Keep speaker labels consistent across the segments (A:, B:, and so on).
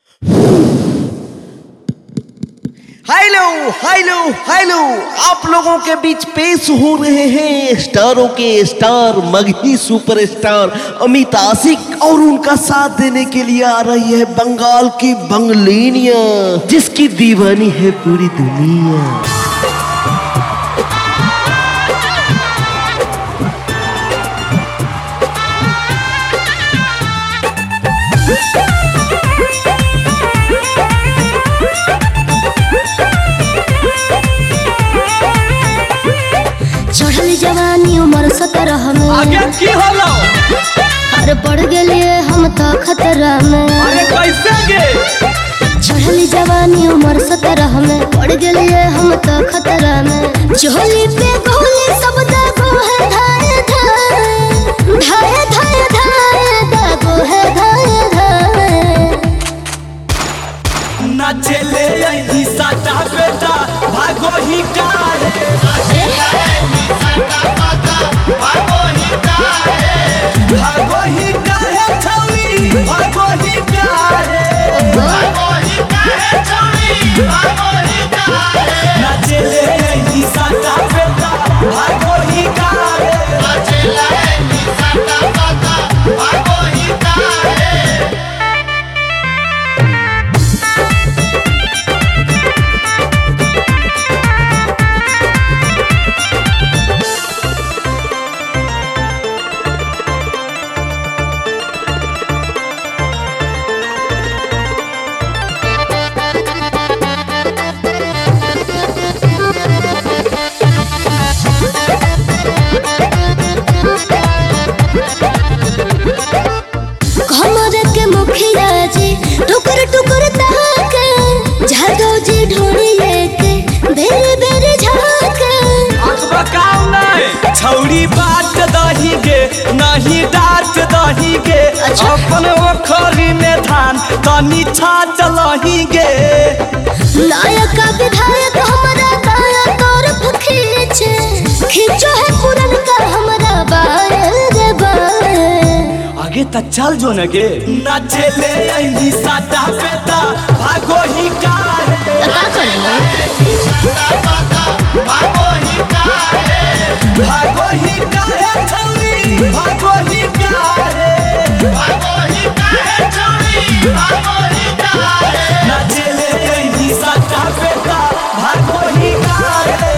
A: Hello hello hello, आप लोगों के बीच पेश हो रहे हैं स्टारों के स्टार, मगही सुपरस्टार अमित आशिक, और उनका साथ देने के लिए आ रही है बंगाल की बंगलेनिया, जिसकी दीवानी है पूरी दुनिया।
B: चढ़ल जवानी उम्र 17 में
C: आगे की होला?
B: अरे पड़ गेलिए हम तो खतरा में।
C: अरे कैसे गे?
B: चढ़ल जवानी उम्र 17 में पड़ गेलिए हम तो खतरा में। चोली पे गोली सब दागो है धाए धाए धाए धाए धाए दागो है धाए धाए।
C: नाचे ले आई साटा बेटा भागो ही काहे, भागो ही काहे छौरी, भागो ही काहे, नाचे ले आई साटा बेटा भागो ही काहे।
B: हमरे के मुखिया जी टुकर टुकर ताके, जादो जी ढोली लेके बेरे बेरे झाके।
C: छौरी बाट दही गे नहीं डाट दही गे,
B: अच्छा।
C: अपन ओखरी में धान तनी छाट लही गे।
B: नायक विधायक हमारा दाया तरफ खींचे, खींचो है पुरन का हमारा बाए रे बाए।
C: आगे तक चल जो न गे, नाचे ले आई साटा बेटा भागो ही काहे,
B: का करबो?
C: भागो ही काहे छौरी, भागो ही काहे, नाचे ले आई साटा बेटा भागो ही काहे।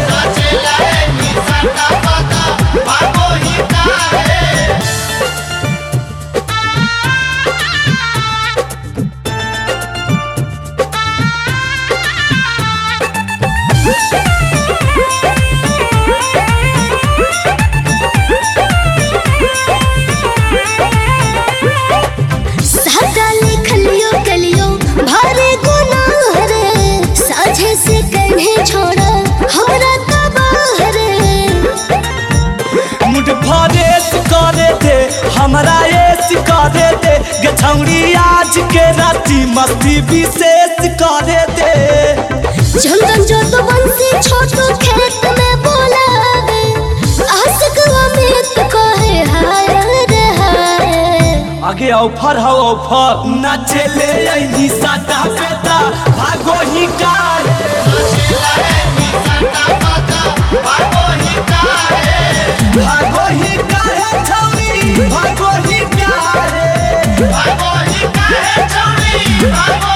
B: सादा लिखलियो कलियो भारी गुनाह रे, साझे से कन्हे छोड़ा हमरा तबाह रे।
C: मुठ फरेस करे दे हमरा एस करे दे, गे छौरी आज के राती मस्ती विशेष करे दे।
B: चंदन जो तो बंसी छोटो खेत में बोलावे, आशिक अमित कहे हाय रे हाय।
C: आगे ऑफर हो ऑफर, नाचे ले आई साटा बेटा भागो ही काहे, भागो ही काहे छौरी, भागो ही काहे,